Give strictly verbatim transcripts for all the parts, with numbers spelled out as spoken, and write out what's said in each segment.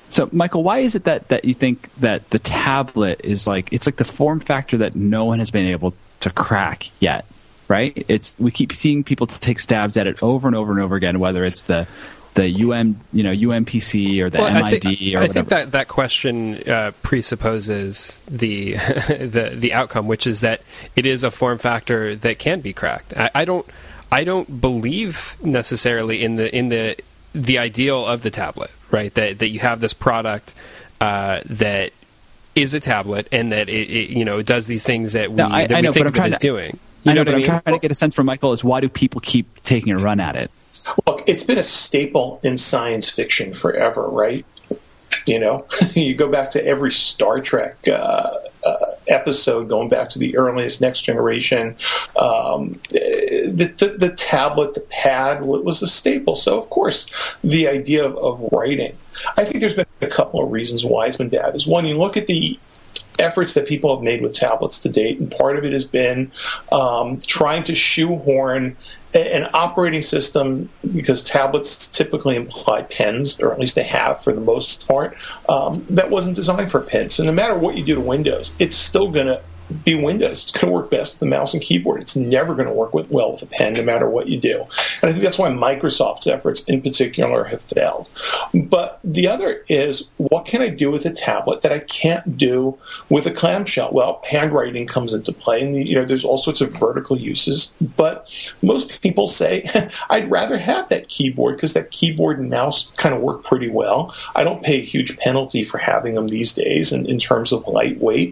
So, Michael, why is it that, that you think that the tablet is like, it's like the form factor that no one has been able to crack yet, right? It's, we keep seeing people take stabs at it over and over and over again, whether it's the the U M, you know, U M P C or the well, M I D I think, or I whatever. think that that question uh, presupposes the the the outcome, which is that it is a form factor that can be cracked. I, I don't I don't believe necessarily in the in the the ideal of the tablet, right? That that you have this product uh, that is a tablet and that it, it you know it does these things that we, no, I, that I we know, think but of I'm it as to, doing. You I know, know but what I'm I mean? trying to get a sense from Michael is why do people keep taking a run at it? Look, it's been a staple in science fiction forever, right? You know, you go back to every Star Trek uh, uh, episode, going back to the earliest Next Generation. Um, the, the, the tablet, the pad was a staple. So, of course, the idea of, of writing. I think there's been a couple of reasons why it's been bad. Is one, you look at the efforts that people have made with tablets to date, and part of it has been um, trying to shoehorn an operating system, because tablets typically imply pens, or at least they have for the most part, um, that wasn't designed for pens. So no matter what you do to Windows, it's still going to be Windows. It's going to work best with the mouse and keyboard. It's never going to work with, well with a pen, no matter what you do. And I think that's why Microsoft's efforts in particular have failed. But the other is, what can I do with a tablet that I can't do with a clamshell? Well, handwriting comes into play, and you know there's all sorts of vertical uses. But most people say, I'd rather have that keyboard because that keyboard and mouse kind of work pretty well. I don't pay a huge penalty for having them these days in, in terms of lightweight.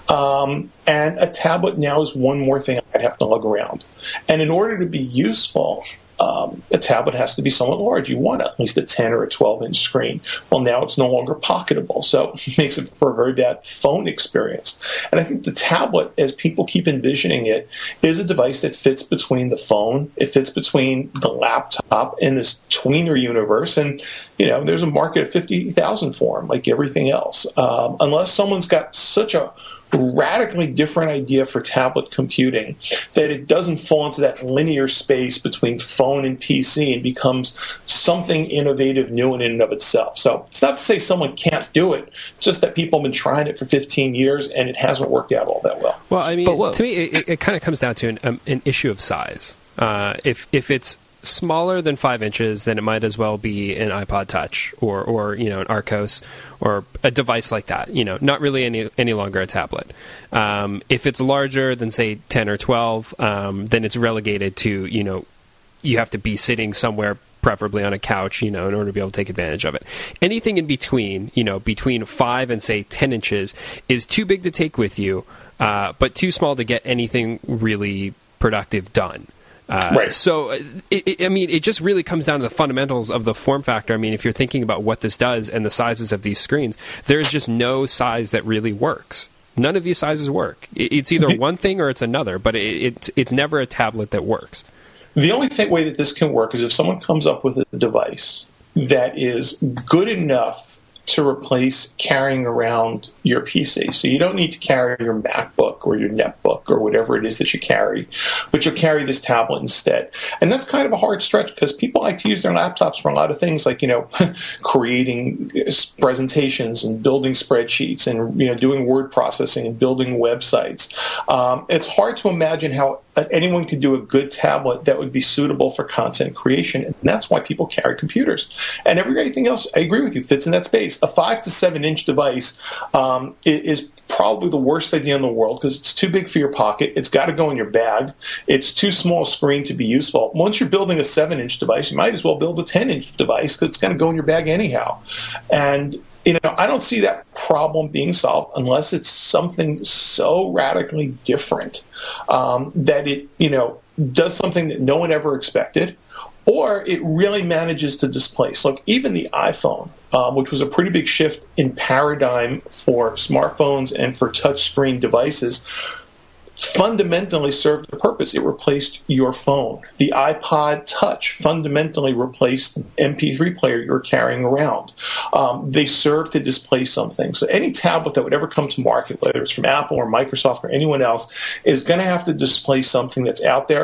Um, And a tablet now is one more thing I'd have to lug around. And in order to be useful, um, a tablet has to be somewhat large. You want at least a ten or a twelve-inch screen. Well, now it's no longer pocketable, so it makes it for a very bad phone experience. And I think the tablet, as people keep envisioning it, is a device that fits between the phone, it fits between the laptop, and this tweener universe. And, you know, there's a market of fifty thousand for them, like everything else. Um, unless someone's got such a radically different idea for tablet computing that it doesn't fall into that linear space between phone and P C and becomes something innovative, new in and of itself. So it's not to say someone can't do it, it's just that people have been trying it for fifteen years and it hasn't worked out all that well. Well, I mean, to me, it, it kind of comes down to an, um, an issue of size. Uh, if if it's smaller than five inches, then it might as well be an iPod Touch or, or you know, an Arcos or a device like that. You know, not really any any longer a tablet. Um, if it's larger than say ten or twelve, um, then it's relegated to, you know, you have to be sitting somewhere, preferably on a couch, you know, in order to be able to take advantage of it. Anything in between, you know, between five and say ten inches is too big to take with you, uh, but too small to get anything really productive done. Uh, right. So, it, it, I mean, it just really comes down to the fundamentals of the form factor. I mean, if you're thinking about what this does and the sizes of these screens, there's just no size that really works. None of these sizes work. It, it's either the, one thing or it's another, but it, it, it's never a tablet that works. The only th- way that this can work is if someone comes up with a device that is good enough to replace carrying around your P C. So you don't need to carry your MacBook or your netbook or whatever it is that you carry, but you'll carry this tablet instead. And that's kind of a hard stretch because people like to use their laptops for a lot of things like, you know, creating presentations and building spreadsheets and, you know, doing word processing and building websites. Um, it's hard to imagine how anyone could do a good tablet that would be suitable for content creation. And that's why people carry computers. And everything else, I agree with you, fits in that space. A five to seven inch device um, is probably the worst idea in the world because it's too big for your pocket. It's got to go in your bag. It's too small a screen to be useful. Once you're building a seven inch device, you might as well build a ten inch device because it's going to go in your bag anyhow. And you know, I don't see that problem being solved unless it's something so radically different um, that it, you know, does something that no one ever expected, or it really manages to displace. Look, even the iPhone, um, which was a pretty big shift in paradigm for smartphones and for touchscreen devices, fundamentally served a purpose. It replaced your phone. The iPod Touch fundamentally replaced the M P three player you're carrying around. Um, they serve to displace something. So any tablet that would ever come to market, whether it's from Apple or Microsoft or anyone else, is going to have to displace something that's out there,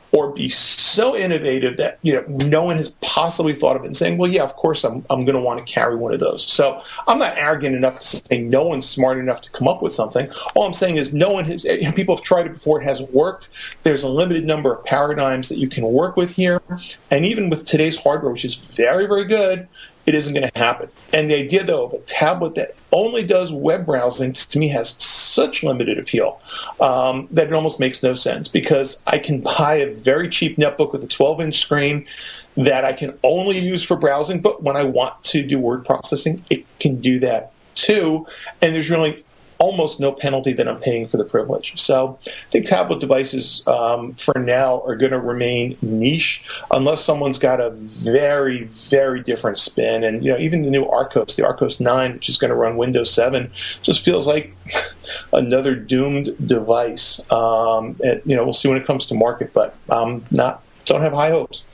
or be so innovative that, you know, no one has possibly thought of it and saying, well, yeah, of course I'm I'm going to want to carry one of those. So I'm not arrogant enough to say no one's smart enough to come up with something. All I'm saying is no one has, you know, people have tried it before, it hasn't worked. There's a limited number of paradigms that you can work with here. And even with today's hardware, which is very, very good, it isn't going to happen. And the idea, though, of a tablet that only does web browsing, to me, has such limited appeal um, that it almost makes no sense, because I can buy a very cheap netbook with a twelve-inch screen that I can only use for browsing, but when I want to do word processing, it can do that too. And there's really almost no penalty that I'm paying for the privilege. So I think tablet devices um, for now are going to remain niche unless someone's got a very, very different spin. And, you know, even the new Arcos, the Arcos nine, which is going to run Windows seven, just feels like another doomed device. Um, and, you know, we'll see when it comes to market, but um, not don't have high hopes.